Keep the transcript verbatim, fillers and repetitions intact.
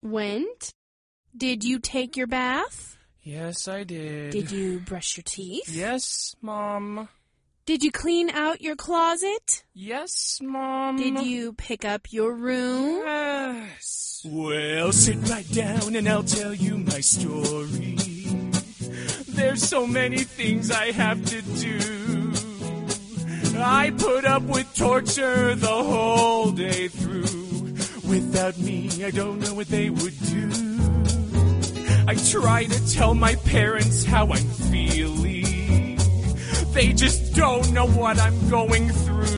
went? Did you take your bath? Yes, I did. Did you brush your teeth? Yes, Mom. Did you clean out your closet? Yes, Mom. Did you pick up your room? Yes. Well, sit right down and I'll tell you my story. There's so many things I have to do. I put up with torture the whole day through. Without me, I don't know what they would do. I try to tell my parents how I'm feeling. They just don't know what I'm going through.